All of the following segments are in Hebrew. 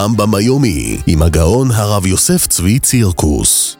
הרמב"ם היומי עם הגאון הרב יוסף צבי צירקוס.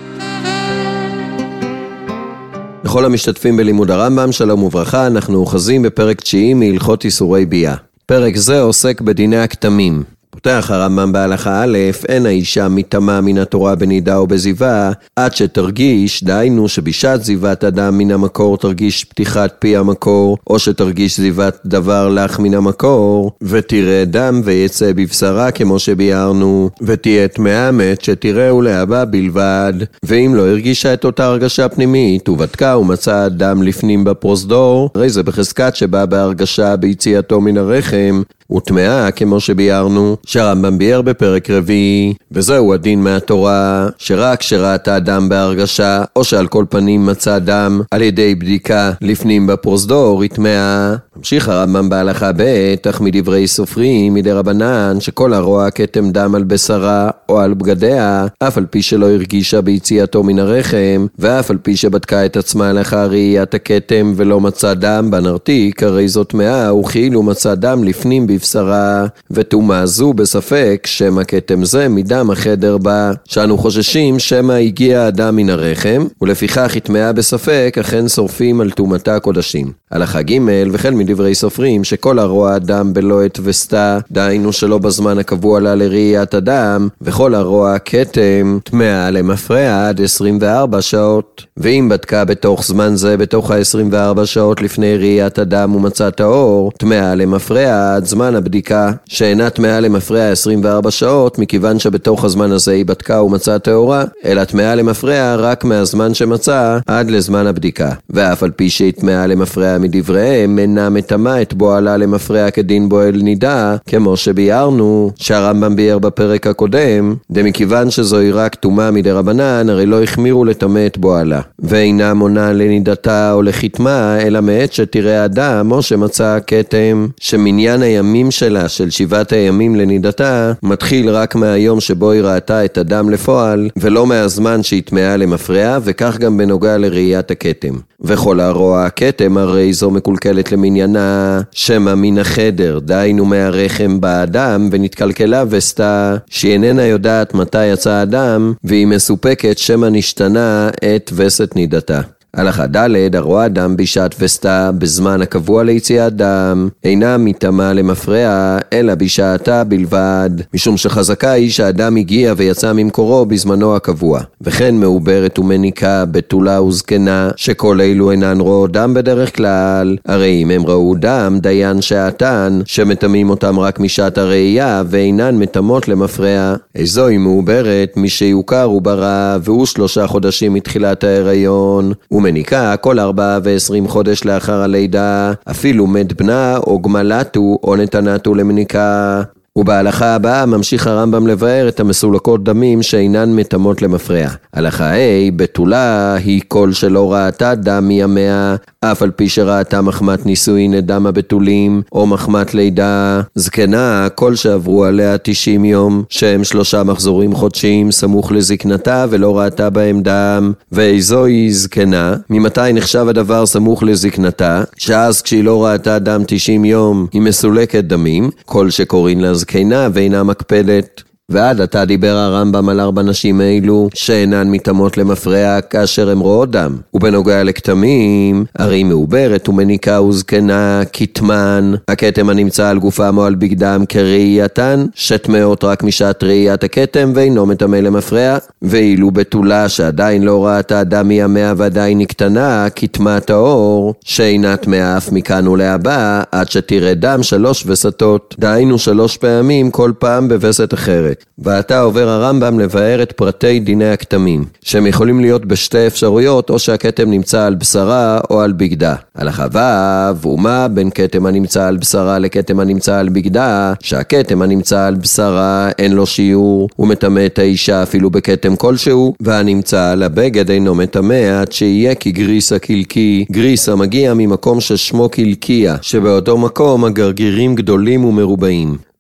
לכל המשתתפים בלימוד הרמב"ם, שלום וברכה. אנחנו אוחזים בפרק 9 מהלכות איסורי ביאה. פרק זה עוסק בדיני הכתמים. פותח הרמב"ם בהלכה א', אין האישה מתמה מן התורה בנידה או בזיווה, עד שתרגיש, דהיינו שבשעת זיוות אדם מן המקור תרגיש פתיחת פי המקור, או שתרגיש זיוות דבר לך מן המקור, ותראה דם ויצא בבשרה כמו שביארנו, ותהיה טמאה מת שתראהו להבא בלבד. ואם לא הרגישה את אותה הרגשה פנימית, ובדקה ומצאה דם לפנים בפרוזדור, הרי זה בחזקת שבא בהרגשה ביציאתו מן הרחם, וטמאה כמו שביארנו, שהרמב"ם ביאר בפרק רביעי. וזהו הדין מהתורה, שרק שראתה דם בהרגשה, או שעל כל פנים מצא דם על ידי בדיקה לפנים בפרוזדור, היא טמאה. ממשיך הרמב"ם בהלכה ב', אך מדברי סופרים מדי רבנן, שכל הרואה כתם דם על בשרה או על בגדיה, אף על פי שלא הרגישה ביציאתו מן הרחם, ואף על פי שבדקה את עצמה לאחר ראיית הכתם ולא מצא דם בנרתיק, הרי זאת טמאה, וכאילו מצא דם לפנים בבשרה, וטומאה זו בספק שמא כתם זה מדם החדר בה, שאנו חוששים שמא הגיע הדם מן הרחם, ולפיכך היא טמאה בספק, אכן שורפים על טומאתה קודשים. הלכה ג', וכן מדברי סופרים שכל הרואה דם בלא עת וסתה, דהיינו שלא בזמן הקבוע לה לראיית הדם, וכל הרואה כתם טמאה למפרע עד 24 שעות. ואם בדקה בתוך זמן זה, בתוך ה-24 שעות לפני ראיית הדם ומצא טהור, טמאה למפרע עד זמן הבדיקה, שאינה טמאה למפרע 24 שעות, מכיוון שבתוך הזמן הזה היא בדקה ומצא טהורה, אלא טמאה למפרע רק מהזמן שמצא עד לזמן הבדיקה. ואף על פי שהיא טמאה למפרע מדבריהם, אינה מטמאה את בועלה למפרע כדין בועל נידה, כמו שביארנו, שהרמב"ם ביאר בפרק הקודם, דמכיוון שזוהי רק טומאה מדי רבנן, הרי לא החמירו לטמא את בועלה, ואינה מונה לנידתה או לחתמה, אלא מעת שתראה אדם או שמצא כתם, שמניין הימים שלה, של 7 הימים לנידתה, מתחיל רק מהיום שבו היא ראתה את הדם לפועל, ולא מהזמן שהיא טמאה למפרע, וכך גם בנוגע לראיית הכתם. וכל הרואה הכתם, הרי זו מקולקלת למניינה, שמא מן החדר, דהיינו מהרחם באדם, ונתקלקלה וסתה, שהיא איננה יודעת מתי יצא האדם, והיא מסופקת שמא נשתנה את וסת נידתה. הלכה ד', הרואה דם בשעת וסתה בזמן הקבוע ליציאת דם, אינה מתאמה למפרע, אלא בשעתה בלבד, משום שחזקה היא שהאדם הגיע ויצא ממקורו בזמנו הקבוע. וכן מעוברת ומניקה, בתולה וזקנה, שכל אלו אינן רואות דם בדרך כלל, הרי אם הם ראו דם, דיין שעתן, שמתמים אותם רק משעת הראייה, ואינן מתאמות למפרע. איזו היא מעוברת, מי שיוכר וברא, והוא 3 חודשים מתחילת ההיריון, ומניקה כל 24 חודש לאחר הלידה, אפילו מת בנה או גמלתו או נתנתו למניקה. ובהלכה הבאה ממשיך הרמב"ם לבאר את המסולקות דמים שאינן מתאמות למפרע. הלכה ה', בתולה היא כל שלא ראתה דם מימיה, אף על פי שראתה מחמת נישואין את דם הבתולים, או מחמת לידה. זקנה, כל שעברו עליה 90 יום, שהם 3 מחזורים חודשיים סמוך לזקנתה, ולא ראתה בהם דם. ואיזו היא זקנה? ממתי נחשב הדבר סמוך לזקנתה? שאז כשהיא לא ראתה דם 90 יום, היא מסולקת דמים, כל שקוראים לה זקנה ואינה מקפדת. ועד עתה דיבר הרמב"ם על 4 נשים אלו שאינן מתאמות למפרע כאשר הם רואות דם. ובנוגע לכתמים, הרי מעוברת ומניקה וזקנה, כתמן, הכתם הנמצא על גופם או על בגדם כראייתן, שטמאות רק משעת ראיית הכתם ואינו מטמא למפרע. ואילו בתולה שעדיין לא ראתה דם מימיה ועדיין נקטנה, כתמה טהור, שאינה טמאה אף מכאן ולהבא, עד שתראה דם 3 וסתות, דהיינו 3 פעמים כל פעם בווסת אחרת. ועתה עובר הרמב"ם לבאר את פרטי דיני הכתמים, שהם יכולים להיות בשתי אפשרויות, או שהכתם נמצא על בשרה או על בגדה. הלכה ו', ומה בין כתם הנמצא על בשרה לכתם הנמצא על בגדה, שהכתם הנמצא על בשרה אין לו שיעור, הוא מטמא את האישה אפילו בכתם כלשהו, והנמצא על הבגד אינו מטמא עד שיהיה כגריסה קלקי. גריסה מגיע ממקום ששמו קלקיה, שבאותו מקום הגרגירים גדולים ומרובעים.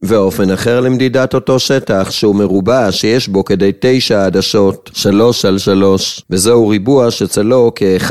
ואופן אחר למדידת אותו שטח שהוא מרובע שיש בו כדי 9 עדשות, 3 על 3, וזהו ריבוע שצלו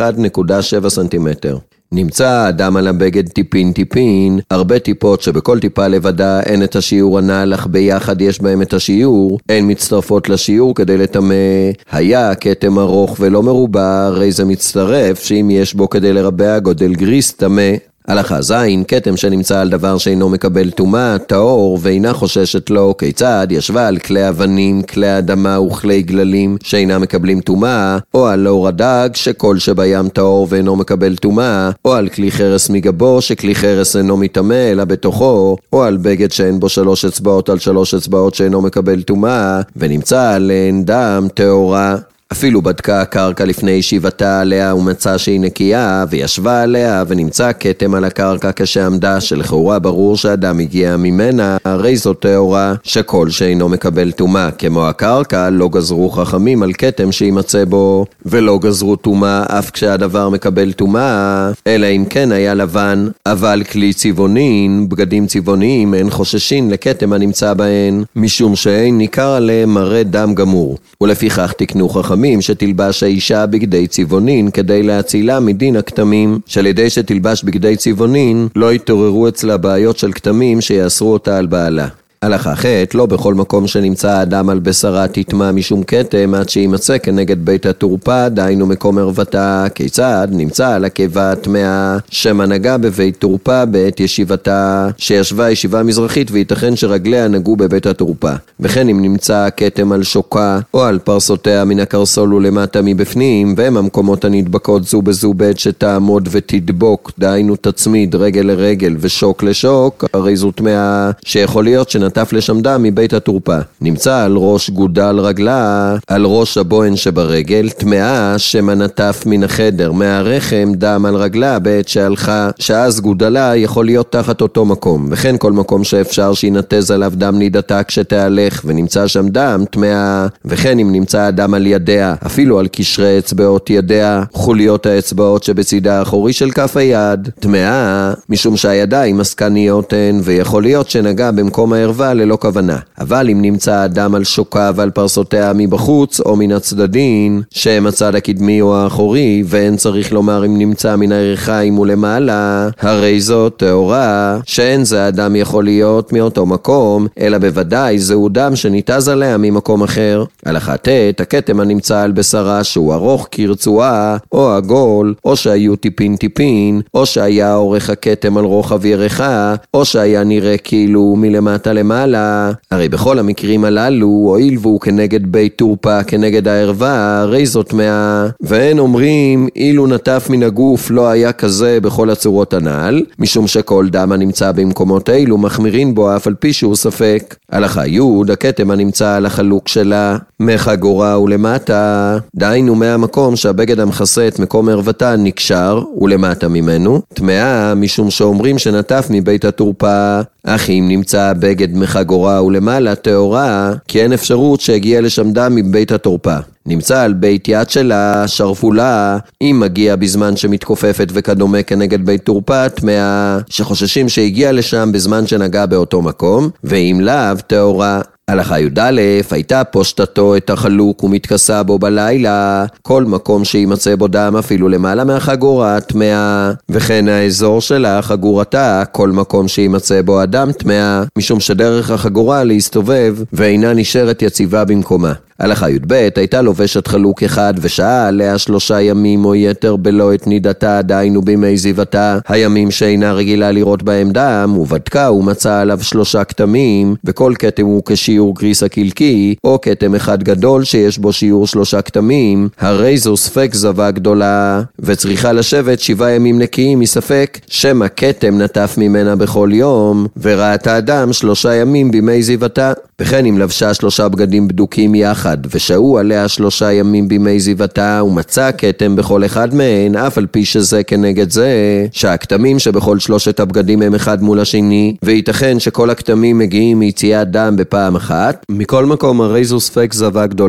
כ-1.7 סנטימטר. נמצא האדם על הבגד טיפין, הרבה טיפות שבכל טיפה לבדה אין את השיעור הנ"ל, אך ביחד יש בהם את השיעור, הן מצטרפות לשיעור כדי לטמא. היה כתם ארוך ולא מרובע, הרי זה מצטרף שאם יש בו כדי לרבע גודל גריס טמא. הלכה זין, כתם שנמצא על דבר שאינו מקבל טומאה, טהור, ואינה חוששת לו, כיצד ישבה על כלי אבנים, כלי אדמה וכלי גללים שאינה מקבלים טומאה, או על אור הדג שכל שבים טהור ואינו מקבל טומאה, או על כלי חרס מגבו שכלי חרס אינו מטמא אלא בתוכו, או על בגד שאין בו 3 אצבעות על 3 אצבעות שאינו מקבל טומאה, ונמצא עליהן דם טהורה. אפילו בדקה הקרקע לפני ישיבתה עליה ומצא שהיא נקייה, וישבה עליה ונמצא כתם על הקרקע כשעמדה, שלכאורה ברור שאדם הגיע ממנה, הרי זו טהורה, שכל שאינו מקבל טומאה. כמו הקרקע, לא גזרו חכמים על כתם שימצא בו, ולא גזרו טומאה אף כשהדבר מקבל טומאה, אלא אם כן היה לבן. אבל כלי צבעונין, בגדים צבעוניים, אין חוששין לכתם הנמצא בהן, משום שאין ניכר עליהם מראה דם גמור. ולפיכך תקנו חכמים שתלבש האישה בגדי צבעונין כדי להצילה מדין הכתמים, שעל ידי שתלבש בגדי צבעונין לא יתעוררו אצלה בעיות של כתמים שיאסרו אותה על בעלה. הלכה ח' לא בכל מקום שנמצא האדם על בשרה תטמא משום כתם עד שימצא כנגד בית התורפה, דהיינו מקום ערוותה. כיצד? נמצא על הקיבה טמאה שמא נגע בבית תורפה בעת ישיבתה, שישבה ישיבה מזרחית וייתכן שרגליה נגעו בבית התורפה. וכן אם נמצא כתם על שוקה או על פרסותיה מן הקרסול ולמטה מבפנים, והם המקומות הנדבקות זו בזו בעת שתעמוד ותדבוק, דהיינו תצמיד רגל לרגל ושוק לשוק, הרי זו טמאה שיכול להיות נטף לשם דם מבית התורפה. נמצא על ראש גודל רגלה, על ראש הבוהן שברגל, טמאה שמא נטף מן החדר, מהרחם דם על רגלה בעת שהלכה, שאז גודלה יכול להיות תחת אותו מקום. וכן כל מקום שאפשר שינתז עליו דם נידתה כשתהלך, ונמצא שם דם, טמאה. וכן אם נמצא הדם על ידיה, אפילו על קשרי אצבעות ידיה, חוליות האצבעות שבצידה האחורי של כף היד, טמאה, משום שהידיים עסקניות הן, ויכול להיות שנגע במקום הערווה ללא כוונה. אבל אם נמצא האדם על שוקה ועל פרסותיה מבחוץ או מן הצדדין, שהם הצד הקדמי או האחורי, ואין צריך לומר אם נמצא מן הירכיים ולמעלה, הרי זאת טהורה, שאין זה אדם יכול להיות מאותו מקום, אלא בוודאי זהו דם שניתז עליה ממקום אחר. הלכה ט' הכתם הנמצא על בשרה שהוא ארוך כרצועה או עגול, או שהיו טיפין, או שהיה אורך הכתם על רוחב ירחה, או שהיה נראה כאילו מלמטה למעלה. הרי בכל המקרים הללו, הואיל והוא כנגד בית תורפה, כנגד הערווה, הרי זאת טמאה. ואין אומרים, אילו נטף מן הגוף לא היה כזה בכל הצורות הנ"ל, משום שכל דם הנמצא במקומות אילו מחמירין בו אף על פי שהוא ספק. הלכה י' הכתם הנמצא על החלוק שלה, מחגורה ולמטה, דהיינו מהמקום שהבגד המכסה את מקום ערוותה נקשר ולמטה ממנו, טמאה משום שאומרים שנטף מבית התורפה. אך אם נמצא הבגד מחגורה ולמעלה טהורה, כי אין אפשרות שהגיע לשם דם מבית התורפה. נמצא על בית יד שלה, שרפולה, אם מגיע בזמן שמתכופפת וכדומה כנגד בית תורפה, טמאה, שחוששים שהגיע לשם בזמן שנגע באותו מקום, ואם לאו טהורה. הלכה י"א הייתה פושטתו את החלוק ומתכסה בו בלילה, כל מקום שימצא בו דם אפילו למעלה מהחגורה טמאה, וכן האזור שלה חגורתה, כל מקום שימצא בו אדם טמאה, משום שדרך החגורה להסתובב ואינה נשארת יציבה במקומה. הלכה י"ב הייתה לובשת חלוק אחד ושעה עליה 3 ימים או יתר בלא את נידתה, דהיינו בימי זיבתה, הימים שאינה רגילה לראות בהם דם, ובדקה ומצא עליו 3 כתמים, וכל כתם הוא כשיעור גריס הקלקי, או כתם אחד גדול שיש בו שיעור 3 כתמים, הרי זו ספק זבה גדולה, וצריכה לשבת 7 ימים נקיים מספק, שמא כתם נטף ממנה בכל יום, וראתה אדם 3 ימים בימי זיבתה. וכן אם לבשה 3 בגדים בדוקים יחד, ושהו עליה 3 ימים בימי זיבתה, ומצא כתם בכל אחד מהן, אף על פי שזה כנגד זה, שהכתמים שבכל 3 הבגדים הם אחד מול השני, וייתכן שכל הכתמים מגיעים מיציאת דם בפעם אחת, מכל מקום הרי זו ספק זבה גדולה.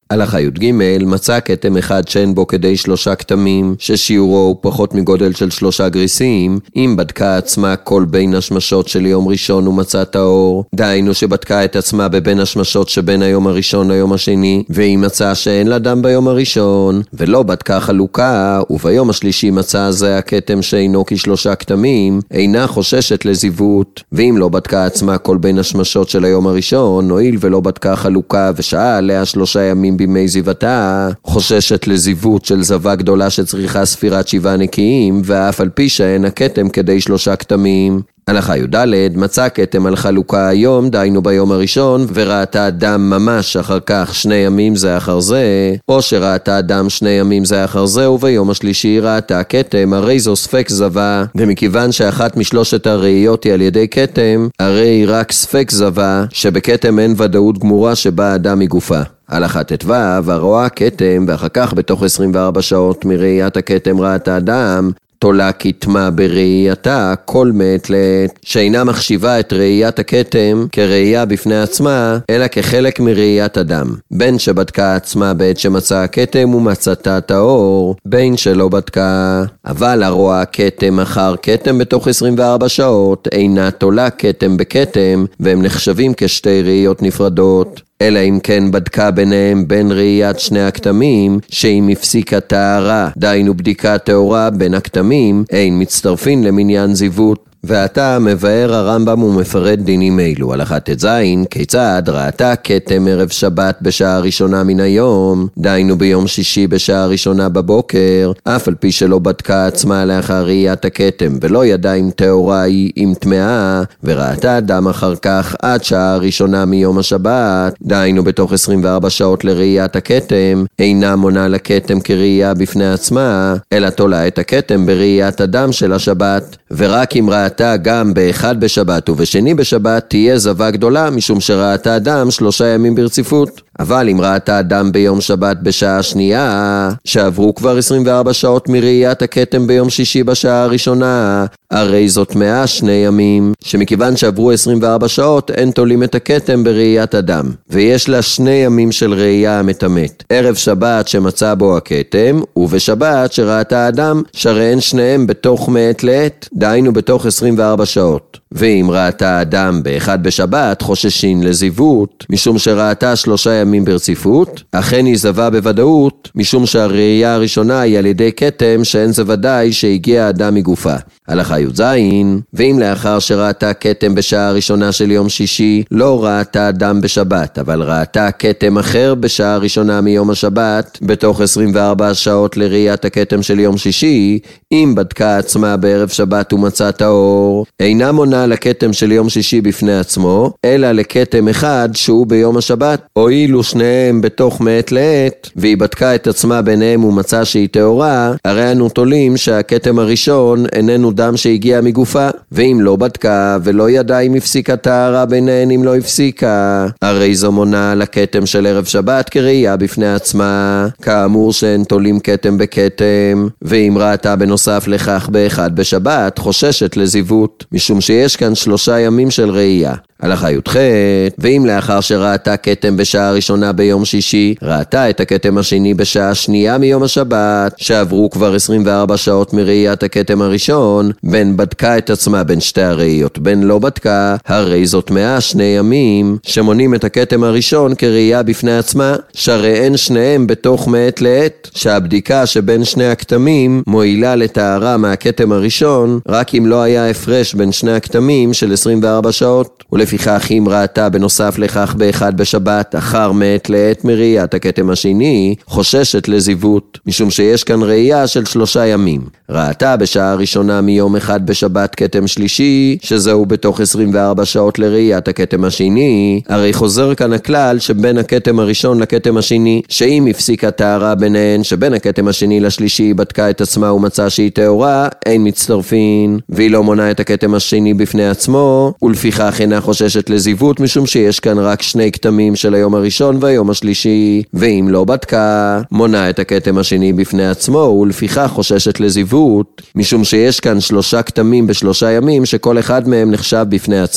הלכה י"ג, מצא כתם אחד שאין בו כדי 3 כתמים, ששיעורו הוא פחות מגודל של 3 גריסים, אם בדקה עצמה כל בין השמשות של יום ראשון ומצא טהור, דהיינו שבדקה את עצמה בבין השמשות שבין היום הראשון ליום השני, והיא מצאה שאין לה דם ביום הראשון, ולא בדקה חלוקה, וביום השלישי מצא זה הכתם שאינו כ3 כתמים, אינה חוששת לזיוות, ואם לא בדקה עצמה כל בין השמשות של היום הראשון, הואיל ולא בדקה חלוקה ושעה עליה 3 ימים בימי זיוותה, חוששת לזיוות של זווה גדולה שצריכה ספירת 7 נקיים, ואף על פי שאין הכתם כדי 3 כתמים. הלכה י"ד, מצא כתם על חלוקה היום, דהיינו ביום הראשון, וראתה דם ממש אחר כך 2 ימים זה אחר זה, או שראתה דם 2 ימים זה אחר זה, וביום השלישי ראתה כתם, הרי זו ספק זווה, ומכיוון שאחת משלושת הראיות היא על ידי כתם, הרי רק ספק זווה, שבכתם אין ודאות גמורה שבאה הדם מגופה. הלכה ט"ו, הרואה כתם, ואחר כך בתוך 24 שעות מראיית הכתם ראתה הדם, תולה כתמה בראייתה כל מעת לעת, שאינה מחשיבה את ראיית הכתם כראייה בפני עצמה, אלא כחלק מראיית אדם. בין שבדקה עצמה בעת שמצאה הכתם ומצאתה טהור, בין שלא בדקה. אבל הרואה כתם אחר כתם בתוך 24 שעות, אינה תולה כתם בכתם, והם נחשבים כשתי ראיות נפרדות. אלא אם כן בדקה ביניהם בין ראיית 2 הכתמים, שאם הפסיקה טהרה, דהיינו בדיקה טהורה בין הכתמים, אין מצטרפין למניין זיוות. ועתה מבאר הרמב"ם ומפרט דינים אלו. הלכה ט"ז, כיצד ראתה כתם ערב שבת בשעה הראשונה מן היום, דהיינו ביום שישי בשעה הראשונה בבוקר, אף על פי שלא בדקה עצמה לאחר ראיית הכתם, ולא ידעה אם טהורה היא אם טמאה, וראתה דם אחר כך עד שעה הראשונה מיום השבת, דהיינו בתוך 24 שעות לראיית הכתם, אינה מונה לכתם כראייה בפני עצמה, אלא תולה את הכתם בראיית הדם של השבת, ורק אם ראתה גם באחד בשבת ובשני בשבת תהיה זווה גדולה, משום שראתה אדם 3 ימים ברציפות. אבל אם ראתה אדם ביום שבת בשעה שנייה, שעברו כבר 24 שעות מראיית הכתם ביום שישי בשעה הראשונה, הרי זאת 102 ימים, שמכיוון שעברו 24 שעות אין תולים את הכתם בראיית אדם, ויש לה 2 ימים של ראייה המתמת, ערב שבת שמצא בו הכתם, ובשבת שראתה אדם, שהרי שניהם בתוך מעת לעת, דהיינו בתוך 24 שעות. ואם ראתה אדם באחד בשבת, חוששין לזיוות, משום שראתה 3 ימים ברציפות, אכן היא זווה בוודאות, משום שהראייה הראשונה היא על ידי כתם שאין זה ודאי שהגיע האדם מגופה. הלכה י"ז, ואם לאחר שראתה כתם בשעה הראשונה של יום שישי, לא ראתה אדם בשבת, אבל ראתה כתם אחר בשעה הראשונה מיום השבת, בתוך 24 שעות לראיית הכתם של יום שישי, אם בדקה עצמה בערב שבת ומצא טהור, אינה מונה לכתם של יום שישי בפני עצמו, אלא לכתם אחד שהוא ביום השבת, הואילו שניהם בתוך מעת לעת, והיא בדקה את עצמה ביניהם ומצא שהיא טהורה, הרי אנו תולים שהכתם הראשון איננו דם שהגיע מגופה, ואם לא בדקה ולא ידעה אם הפסיקה טהרה ביניהן אם לא הפסיקה, הרי זו מונה לכתם של ערב שבת כראייה בפני עצמה, כאמור שהן תולים כתם בכתם, ואם ראתה בנוסף לכך באחד בשבת, חוששת לזיוות, משום שיש כאן 3 ימים של ראייה. הלכה י"ח, ואם לאחר שראתה כתם בשעה הראשונה ביום שישי, ראתה את הכתם השני בשעה שנייה מיום השבת, שעברו כבר 24 שעות מראיית הכתם הראשון, בין בדקה את עצמה בין 2 הראיות, בין לא בדקה, הרי זאת 102 ימים, שמונים את הכתם הראשון כראייה בפני עצמה, שהרי אין שניהם בתוך מעת לעת, שהבדיקה שבין 2 הכתמים מועילה לטהרה מהכתם הראשון, רק אם לא היה הפרש בין 2 הכתמים של 24 שעות. ולפיכך אם ראתה בנוסף לכך באחד בשבת, אחר מעת לעת מראיית הכתם השני, חוששת לזיוות, משום שיש כאן ראייה של 3 ימים. ראתה בשעה הראשונה מיום אחד בשבת כתם שלישי, שזהו בתוך 24 שעות לראיית הכתם השני, הרי חוזר כאן הכלל שבין הכתם הראשון לכתם השני, שאם הפסיקה טהרה ביניהן, שבין הכתם השני לשלישי בדקה את עצמה ומצא שהיא טהורה, אין מצטרפין, והיא לא מונה את הכתם השני בפני עצמו, ולפיכך אינה חוששת לזיוות, משום שיש כאן רק 2 כתמים של היום הראשון והיום השלישי, ואם לא בדקה, מונה את הכתם השני בפני עצמו, ולפיכך חוששת לזיוות, משום שיש כאן 3 כתמים ב3 ימים, שכל אחד מהם נחשב בפני עצמו.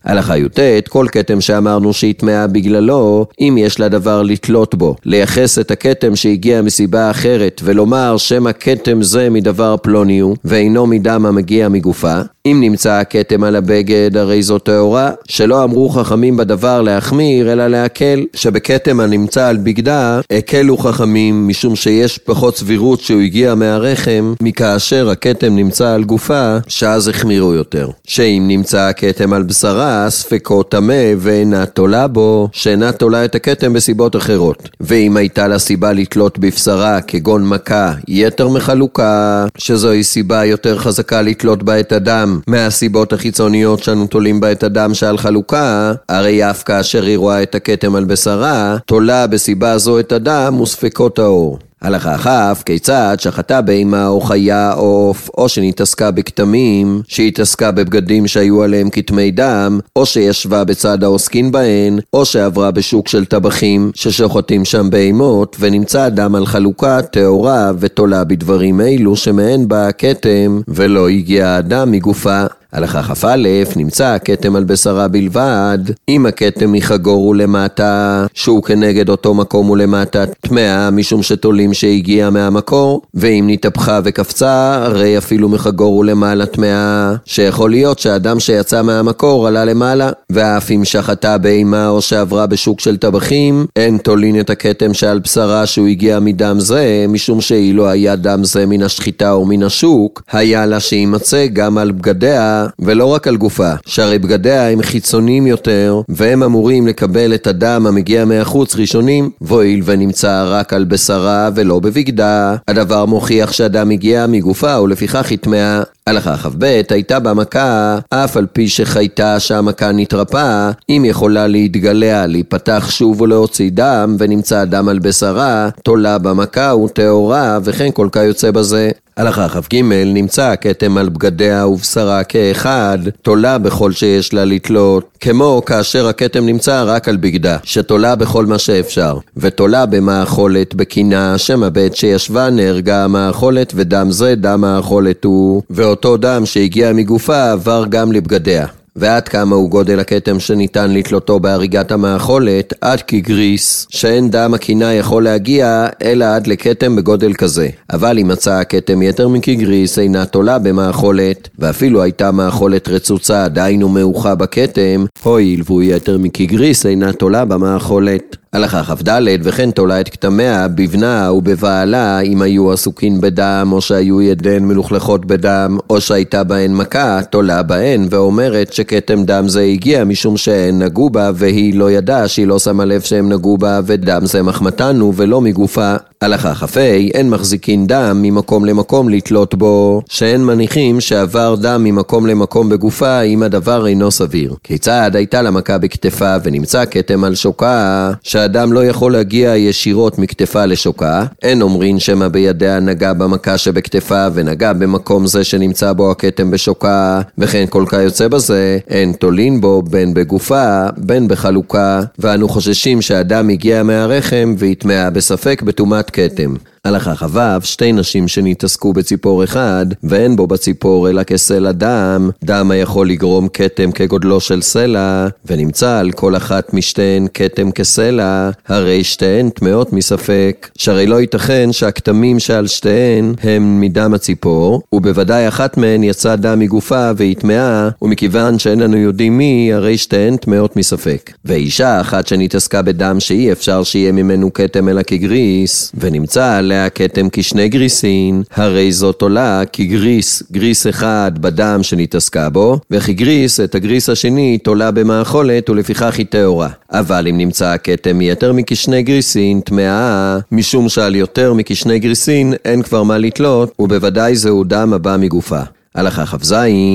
הלכה י"ט, כל כתם שאמרנו שהתמאה בגללו, אם יש לה דבר לתלות בו, לייחס את הכתם שהגיע מסיבה אחרת, ולומר שם הכתם זה מדבר פלוני הוא, ואינו מדם המגיע מגופה, אם נמצא הכתם על הבגד, הרי זו טהורה, שלא אמרו חכמים בדבר להחמיר, אלא להקל, שבכתם הנמצא על בגדה, הקלו חכמים, משום שיש פחות סבירות שהוא הגיע מהרחם, מכאשר הכתם נמצא על גופה, שאז החמירו יותר. שאם נמצא הכתם על בשרה, ספקו טמא ואינה תולה בו, שאינה תולה את הכתם בסיבות אחרות. ואם הייתה לה סיבה לתלות בבשרה, כגון מכה, יתר מחלוקה, שזוהי סיבה יותר חזקה לתלות בה את הדם, מהסיבות החיצוניות שאנו תולים בה את הדם שעל חלוקה, הרי אף כאשר היא רואה את הכתם על בשרה, תולה בסיבה זו את הדם וספקו טהור. הלכה כ', כיצד שחטה בהמה או חיה או עוף, או שנתעסקה בכתמים, שהתעסקה בבגדים שהיו עליהם כתמי דם, או שישבה בצד העוסקין בהן, או שעברה בשוק של טבחים ששוחטים שם בהמות, ונמצא דם על חלוקה טהורה ותולה בדברים אלו שמהן בא הכתם, ולא הגיע הדם מגופה. הלכה כ"א, נמצא הכתם על בשרה בלבד, אם הכתם מחגור ולמטה, שהוא כנגד אותו מקום ולמטה טמאה, משום שתולים שהגיע מהמקור, ואם נתהפכה וקפצה, הרי אפילו מחגור ולמעלה טמאה, שיכול להיות שהאדם שיצא מהמקור עלה למעלה, ואף אם שחטה בהמה או שעברה בשוק של טבחים, אין תולין את הכתם שעל בשרה שהוא הגיע מדם זה, משום שהיא לא היה דם זה מן השחיטה או מן השוק, היה לה שימצא גם על בגדיה, ולא רק על גופה, שהרי בגדיה הם חיצוניים יותר, והם אמורים לקבל את הדם המגיע מהחוץ ראשונים, והואיל ונמצא רק על בשרה ולא בבגדה, הדבר מוכיח שהדם הגיע מגופה ולפיכך היא טמאה. הלכה כ"ב, הייתה במכה, אף על פי שחייתה שהמכה נתרפאה, אם יכולה להתגלע, להיפתח שוב ולהוציא דם, ונמצא דם על בשרה, תולה במכה וטהורה, וכן כל כיוצא בזה. הלכה כ"ג, נמצא הכתם על בגדיה ובשרה כאחד, תולה בכל שיש לה לתלות, כמו כאשר הכתם נמצא רק על בגדה, שתולה בכל מה שאפשר, ותולה במאכולת בקינה, שמה בעת שישבה נהרגה המאכולת, ודם זה דם האכולת הוא, ואותו דם שהגיע מגופה עבר גם לבגדיה. ועד כמה הוא גודל הכתם שניתן לתלותו בהריגת המאכולת, עד כגריס, שאין דם הקינה יכול להגיע, אלא עד לכתם בגודל כזה. אבל אם מצא הכתם יתר מכגריס, אינה תולה במאכולת, ואפילו הייתה מאכולת רצוצה, דהיינו מאוחה בכתם, הואיל והוא יתר מכגריס, אינה תולה במאכולת. הלכה כ"ד, וכן תולה את כתמיה בבנה ובבעלה, אם היו עסוקין בדם, או שהיו ידיהן מלוכלכות בדם, או שהייתה בהן מכה, תולה בהן, ואומרת שכתם דם זה הגיע משום שהן נגעו בה, והיא לא ידעה שהיא לא שמה לב שהם נגעו בה, ודם זה מחמתנו ולא מגופה. הלכה כ"ה, אין מחזיקין דם ממקום למקום לתלות בו, שאין מניחים שעבר דם ממקום למקום בגופה, אם הדבר אינו סביר. כיצד הייתה לה מכה בכתפה ונמצא כתם על שוכה, שהאדם לא יכול להגיע ישירות מכתפה לשוכה, אין אומרים שמה בידיה נגע במכה שבכתפה ונגע במקום זה שנמצא בו הכתם בשוכה, וכן כל כיוצא בזה, אין תולין בו בין בגופה בין בחלוקה, ואנו חוששים שהאדם הגיע מהרחם והתמאה בספק בטומאת כתם. הלכה כ"ו, שתי נשים שנתעסקו בציפור אחד, ואין בו בציפור אלא כסלע דם, דם היכול לגרום כתם כגודלו של סלע, ונמצא על כל אחת משתיהן כתם כסלע, הרי שתיהן טמאות מספק, שהרי לא ייתכן שהכתמים שעל שתיהן הם מדם הציפור, ובוודאי אחת מהן יצא דם מגופה והיא טמאה, ומכיוון שאין לנו יודעים מי, הרי שתיהן טמאות מספק. ואישה אחת שנתעסקה בדם שאי אפשר שיהיה ממנו כתם אלא כגריס, ונמצא עליה הכתם כשני גריסין, הרי זאת עולה כגריס, גריס אחד בדם שנתעסקה בו, וכגריס את הגריס השני תולה במאכולת ולפיכך היא טהורה. אבל אם נמצא הכתם יתר מכשני גריסין, טמאה, משום שעל יותר מכשני גריסין אין כבר מה לתלות, ובוודאי זהו דם הבא מגופה. הלכה כ"ז,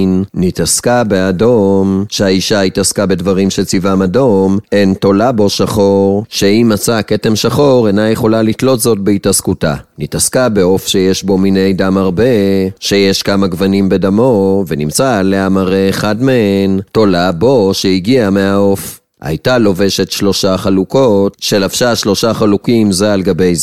נתעסקה באדום, שהאישה התעסקה בדברים שצבעם אדום, אין תולה בו שחור, שאם מצא כתם שחור אינה יכולה לתלות זאת בהתעסקותה. נתעסקה בעוף שיש בו מיני דם הרבה, שיש כמה גוונים בדמו, ונמצא עליה מראה אחד מהן, תולה בו שהגיע מהעוף. הייתה לובשת 3 חלוקות, שלבשה 3 חלוקים זה על גבי זה,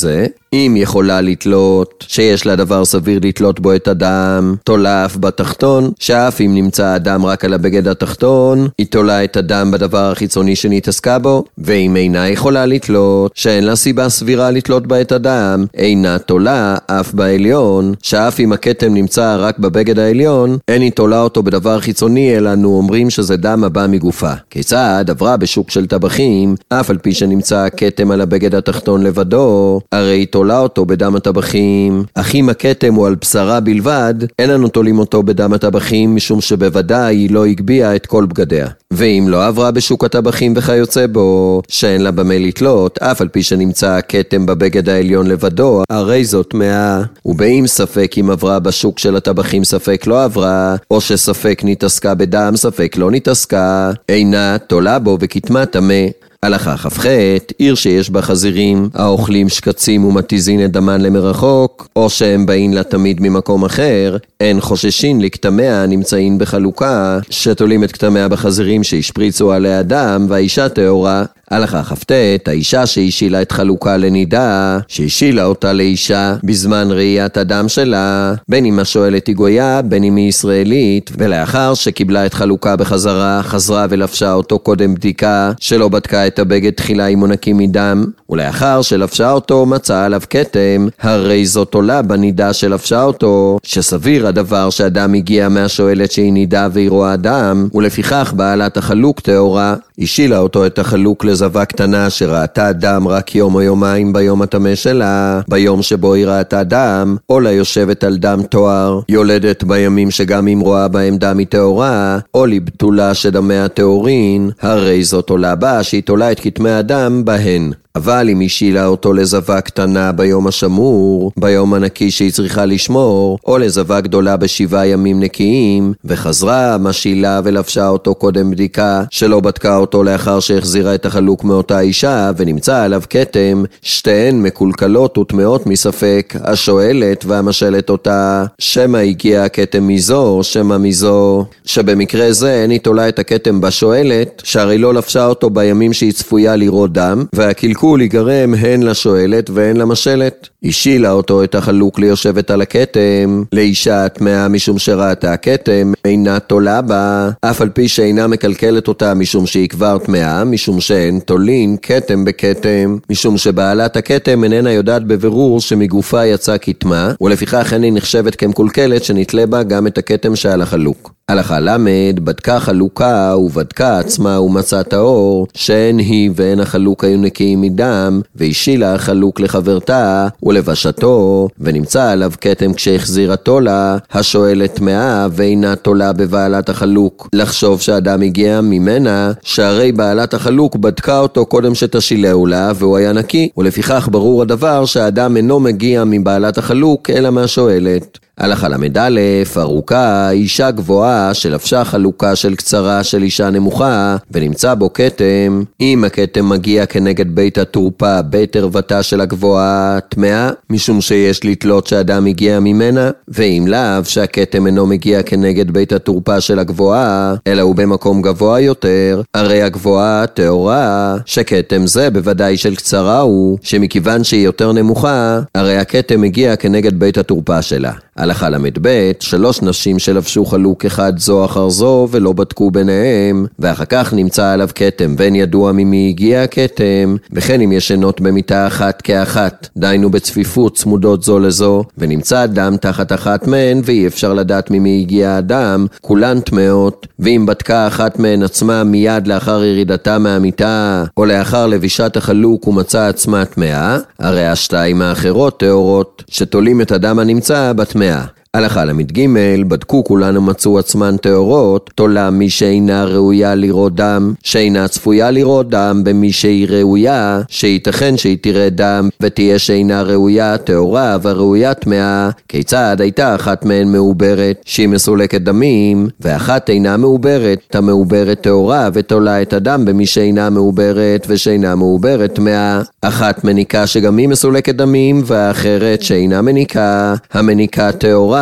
אם יכולה לתלות, שיש לה דבר סביר לתלות בו את הדם, תולה אף בתחתון, שאף אם נמצא הדם רק על הבגד התחתון, היא תולה את הדם בדבר החיצוני שנתעסקה בו, ואם אינה יכולה לתלות, שאין לה סיבה סבירה לתלות בה את הדם, אינה תולה אף בעליון, שאף אם הכתם נמצא רק בבגד העליון, אין היא תולה אותו בדבר חיצוני, אלא אנו אומרים שזה דם הבא מגופה. כיצד עברה בשוק של טבחים, אף על פי שנמצא הכתם על הבגד התחתון לבדו, הרי היא תולה אותו בדם הטבחים. אך אם הכתם הוא על בשרה בלבד, אין אנו תולים אותו בדם הטבחים, משום שבוודאי היא לא הגביעה את כל בגדיה. ואם לא עברה בשוק הטבחים וכיוצא בו, שאין לה במה לתלות, אף על פי שנמצא הכתם בבגד העליון לבדו, הרי זאת טמאה. ובאם ספק אם עברה בשוק של הטבחים ספק לא עברה, או שספק נתעסקה בדם ספק לא נתעסקה, אינה תולה בו וכתמה טמא. הלכה כ"ח, עיר שיש בה חזירים, האוכלים שקצים ומתיזין את דמן למרחוק, או שהם באים לה תמיד ממקום אחר, אין חוששין לכתמיה נמצאים בחלוקה, שתולים את כתמיה בחזירים שהשפריצו עליה דם, והאישה טהורה. הלכה כ"ט, האישה שהשילה את חלוקה לנידה, שהשילה אותה לאישה בזמן ראיית הדם שלה, בין אם השואלת היא גויה, בין אם היא ישראלית, ולאחר שקיבלה את חלוקה בחזרה, חזרה ולבשה אותו קודם בדיקה, שלא בדקה את הבגד תחילה אם הוא נקי מדם, ולאחר שלבשה אותו מצאה עליו כתם, הרי זאת עולה בנידה שלבשה אותו, שסביר הדבר שהדם הגיע מהשואלת שהיא נידה והיא רואה דם, ולפיכך בעלת החלוק טהורה. השילה אותו את החלוק לזווה קטנה שראתה דם רק יום או יומיים ביום הטמא שלה, ביום שבו היא ראתה דם, או ליושבת על דם תואר, יולדת בימים שגם אם רואה בהם דם היא טהורה, או לבטולה שדמיה טהורין, הרי זאת עולה בה שהיא תולה את כתמי הדם בהן. אבל אם השילה אותו לזווה קטנה ביום השמור, ביום הנקי שהיא צריכה לשמור, או לזווה גדולה ב7 ימים נקיים, וחזרה, משילה ולבשה אותו קודם בדיקה, שלא בדקה אותו לאחר שהחזירה את החלוק מאותה אישה, ונמצא עליו כתם, שתיהן מקולקלות וטמאות מספק, השואלת והמשלת אותה, שמה הגיע הכתם מזו, שמה מזו, שבמקרה זה אין היא תולה את הכתם בשואלת, שהרי לא לבשה אותו בימים שהיא צפויה לראות דם, והקלקול ייגרם הן לשואלת והן למשלת. השילה אותו את החלוק ליושבת על הכתם, לאישה הטמאה משום שראתה הכתם, אינה תולה בה, אף על פי שאינה מקלקלת אותה משום שהיא כבר טמאה, משום שאין תולין כתם בכתם, משום שבעלת הכתם איננה יודעת בבירור שמגופה יצא כתמה, ולפיכך אין היא נחשבת כמקולקלת שנתלה בה גם את הכתם שעל החלוק. הלכה למד, בדקה חלוקה ובדקה עצמה ומצא טהור, שאין היא ואין החלוק היו נקיים מדם, והשילה החלוק לחברתה ולבשתו, ונמצא עליו כתם כשהחזירה תולה, השואלת טמאה ואינה תולה בבעלת החלוק. לחשוב שהאדם הגיע ממנה, שהרי בעלת החלוק בדקה אותו קודם שתשילהו לה, והוא היה נקי, ולפיכך ברור הדבר שהאדם אינו מגיע מבעלת החלוק אלא מהשואלת. הלכה למד-א', ארוכה, אישה גבוהה שלבשה חלוקה של קצרה של אישה נמוכה, ונמצא בו כתם. אם הכתם מגיע כנגד בית התורפה, בית ערוותה של הגבוהה, טמאה, משום שיש לתלות שאדם הגיע ממנה, ואם לאו שהכתם אינו מגיע כנגד בית התורפה של הגבוהה, אלא הוא במקום גבוה יותר, הרי הגבוהה טהורה, שכתם זה בוודאי של קצרה הוא, שמכיוון שהיא יותר נמוכה, הרי הכתם מגיע כנגד בית התורפה שלה. הלכה למד-ב', 3 נשים שלבשו חלוק אחד זו אחר זו ולא בדקו ביניהם, ואחר כך נמצא עליו כתם, ואין ידוע ממי הגיע הכתם, וכן אם ישנות במיטה אחת כאחת, דיינו בצפיפות צמודות זו לזו, ונמצא דם תחת אחת מהן, ואי אפשר לדעת ממי הגיע הדם, כולן טמאות, ואם בדקה אחת מהן עצמה מיד לאחר ירידתה מהמיטה, או לאחר לבישת החלוק ומצא עצמה טמאה, הרי השתיים האחרות טהורות, שתולים את הדם הנמצא בטמאה. הלכה למד-ג', בדקו כולנו מצאו עצמן טהורות, תולה מי שאינה ראויה לראות דם, שאינה צפויה לראות דם, במי שהיא ראויה, שייתכן שהיא תראה דם, ותהיה שאינה ראויה טהורה וראויה טמאה. כיצד הייתה אחת מהן מעוברת, שהיא מסולקת דמים, ואחת אינה מעוברת, המעוברת טהורה ותולה את הדם במי שאינה מעוברת ושאינה מעוברת טמאה. אחת מניקה שגם היא מסולקת דמים, והאחרת שאינה מניקה, המניקה טהורה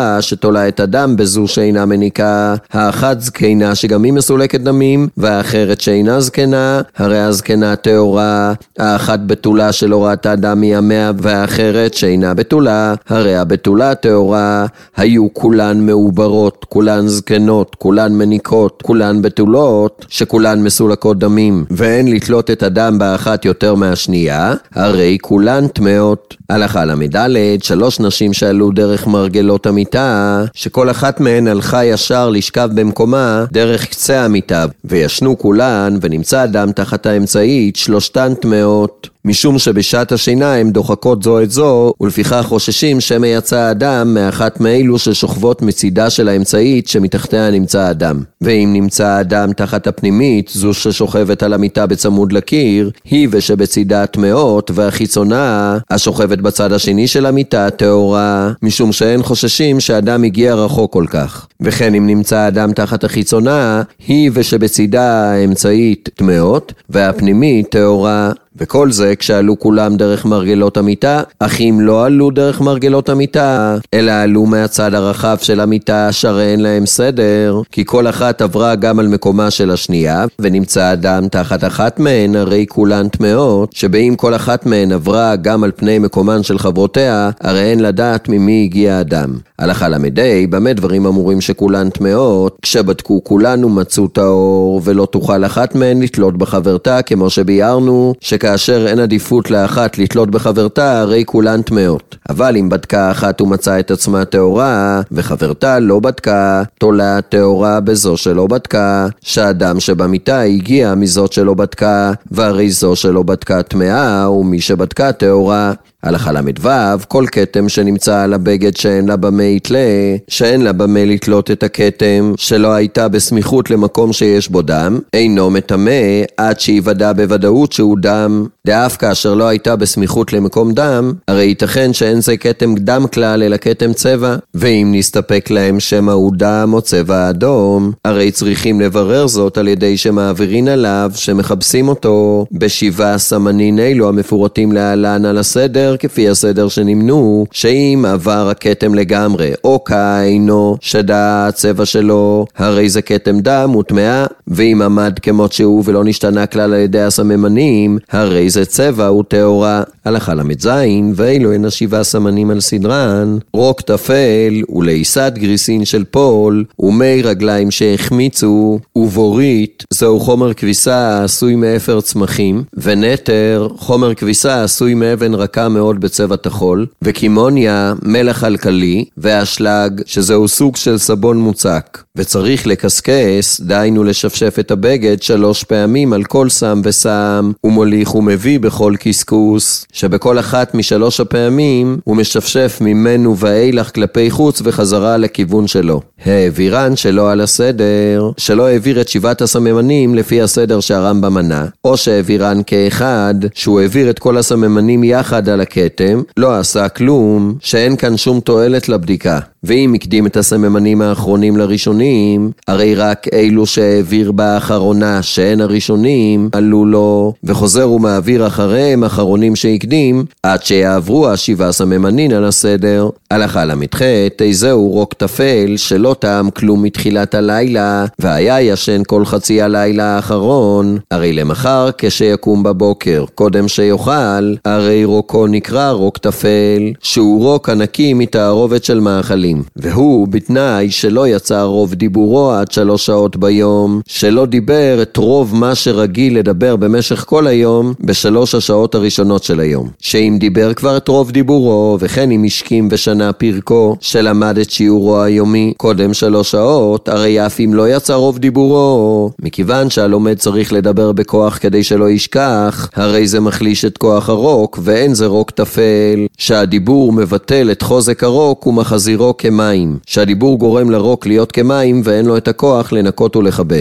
טהורה שתולה את הדם בזו שאינה מניקה, האחת זקנה שגם היא מסולקת דמים, והאחרת שאינה זקנה, הרי הזקנה טהורה, האחת בתולה שלא ראתה דם מימיה, והאחרת שאינה בתולה, הרי הבתולה טהורה, היו כולן מעוברות, כולן זקנות, כולן מניקות, כולן בתולות, שכולן מסולקות דמים, ואין לתלות את הדם באחת יותר מהשנייה, הרי כולן טמאות. הלכה למדלת, 3 נשים שעלו דרך מרגלות המיטה, שכל אחת מהן הלכה ישר לשכב במקומה דרך קצה המיטה, וישנו כולן, ונמצא הדם תחת האמצעית, 3 טמאות. משום שבשעת השינה הן דוחקות זו את זו, ולפיכך חוששים שמא יצא האדם מאחת מאלו ששוכבות מצידה של האמצעית שמתחתיה נמצא האדם. ואם נמצא האדם תחת הפנימית, זו ששוכבת על המיטה בצמוד לקיר, היא ושבצידה טמאות, והחיצונה השוכבת בצד השני של המיטה טהורה, משום שהן חוששים שהאדם הגיע רחוק כל כך. וכן אם נמצא האדם תחת החיצונה, היא ושבצידה האמצעית טמאות, והפנימית טהורה. וכל זה כשעלו כולם דרך מרגלות המיטה, אך אם לא עלו דרך מרגלות המיטה, אלא עלו מהצד הרחב של המיטה, שהרי אין להם סדר, כי כל אחת עברה גם על מקומה של השנייה, ונמצא אדם תחת אחת מהן, הרי כולן טמאות, שבאם כל אחת מהן עברה גם על פני מקומן של חברותיה, הרי אין לדעת ממי הגיע אדם. הלכה למדי, במה דברים אמורים שכולן טמאות, כשבדקו כולן ומצאו טהור, ולא תוכל אחת מהן לתלות בחברתה, כמו שביארנו, כאשר אין עדיפות לאחת לתלות בחברתה, הרי כולן טמאות. אבל אם בדקה אחת ומצאה את עצמה טהורה, וחברתה לא בדקה, תולה טהורה בזו שלא בדקה, שהאדם שבמיטה הגיע מזאת שלא בדקה, והרי זו שלא בדקה טמאה, ומי שבדקה טהורה. הלכה למדו, כל כתם שנמצא על הבגד שאין לה במה יתלה, שאין לה במה לתלות את הכתם, שלא הייתה בסמיכות למקום שיש בו דם, אינו מטמא עד שיוודא בוודאות שהוא דם. דאף כאשר לא הייתה בסמיכות למקום דם, הרי ייתכן שאין זה כתם דם כלל אלא כתם צבע, ואם נסתפק להם שמא הוא דם או צבע אדום, הרי צריכים לברר זאת על ידי שמעבירין עליו, שמחפשים אותו ב7 סמנין אלו המפורטים להלן על הסדר, כפי הסדר שנמנו, שאם עבר הכתם לגמרי, או כאינו שדע הצבע שלו, הרי זה כתם דם וטמאה, ואם עמד כמות שהוא ולא נשתנה כלל על ידי הסממנים, הרי זה צבע וטהורה. הלכה למד ואילו הן 7 סמנים על סדרן, רוק תפל ולעיסת גריסין של פול, ומי רגליים שהחמיצו, ובורית, זהו חומר כביסה עשוי מאפר צמחים, ונטר, חומר כביסה עשוי מאבן רכה מאוד בצבע תחול, וקימוניה, מלח אלקלי, והאשלג, שזהו סוג של סבון מוצק. וצריך לקסקס, דיינו לשפשף את הבגד 3 פעמים על כל סם וסם, ומוליך ומביא בכל קסקוס, שבכל אחת מ3 הפעמים הוא משפשף ממנו ואילך כלפי חוץ וחזרה לכיוון שלו. העבירן שלא על הסדר, שלא העביר את 7 הסממנים לפי הסדר שהרמב"ם מנה, או שהעבירן כאחד, שהוא העביר את כל הסממנים יחד על הכתם, לא עשה כלום, שאין כאן שום תועלת לבדיקה. ואם הקדים את הסממנים האחרונים לראשונים, הרי רק אילו שהעביר באחרונה שהן הראשונים עלו לו, וחוזר ומעביר אחריהם אחרונים שהקדים, עד שיעברו 7 סממנים על הסדר. הלכה למדחת, איזהו רוק תפל שלא טעם כלום מתחילת הלילה, והיה ישן כל חצי הלילה האחרון, הרי למחר כשיקום בבוקר, קודם שיוכל, הרי רוקו נקרא רוק תפל, שהוא רוק ענקי מתערובת של מאכלים. והוא בתנאי שלא יצא רוב דיבורו עד 3 שעות ביום, שלא דיבר את רוב מה שרגיל לדבר במשך כל היום ב3 השעות הראשונות של היום. שאם דיבר כבר את רוב דיבורו, וכן אם השכים ושנה פרקו, שלמד את שיעורו היומי קודם 3 שעות, הרי אף אם לא יצא רוב דיבורו, מכיוון שהלומד צריך לדבר בכוח כדי שלא ישכח, הרי זה מחליש את כוח הרוק, ואין זה רוק תפל, שהדיבור מבטל את חוזק הרוק ומחזירו כמים, שהדיבור גורם לרוק להיות כמים ואין לו את הכוח לנקות ולחבס.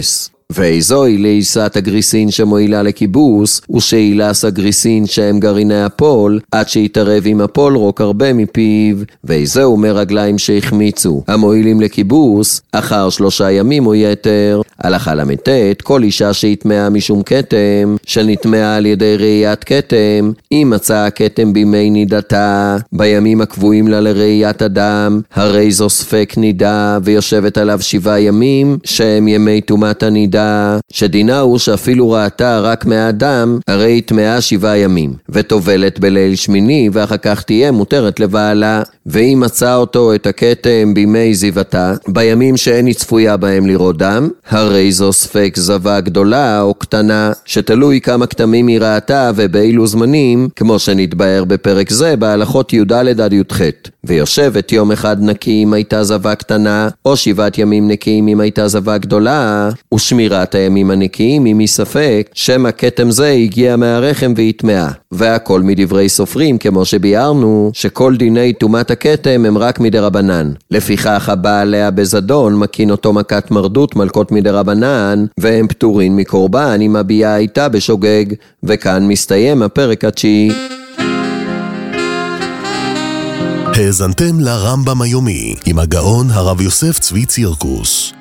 ואיזוהי לעיסת הגריסין שמועילה לכיבוס, ושאילס הגריסין שהם גרעיני הפול, עד שיתערב עם הפול רוק הרבה מפיו, ואיזהו מרגליים שהחמיצו, המועילים לכיבוס, אחר 3 ימים או יתר. הלכה למתת, כל אישה שהתמאה משום כתם, שנתמאה על ידי ראיית כתם, אם מצאה הכתם בימי נידתה, בימים הקבועים לה לראיית אדם, הרי זו ספק נידה, ויושבת עליו 7 ימים, שהם ימי תומת הנידה, שדינה הוא שאפילו ראתה רק מהאדם, הרי היא טמאה 7 ימים, וטובלת בליל שמיני, ואחר כך תהיה מותרת לבעלה. ואם מצא אותו את הכתם בימי זיוותה, בימים שאין היא צפויה בהם לראות דם, הרי זו ספק זבה גדולה או קטנה, שתלוי כמה כתמים היא ראתה ובאילו זמנים, כמו שנתבאר בפרק זה בהלכות י"ד עד י"ח. ויושבת יום אחד נקי אם הייתה זבה קטנה, או 7 ימים נקיים אם הייתה זבה גדולה, ושמירת הימים הנקיים אם היא ספק, שמא כתם זה הגיע מהרחם והתמאה. והכל מדברי סופרים, כמו שביארנו, שכל דיני תומת הכתם הם רק מדרבנן. לפיכך הבא עליה בזדון מקין אותו מכת מרדות מלכות מדרבנן, והם פטורין מקורבן אם הביאה הייתה בשוגג. וכאן מסתיים הפרק התשיעי. האזנתם לרמב"ם היומי עם הגאון הרב יוסף צבי צירקוס.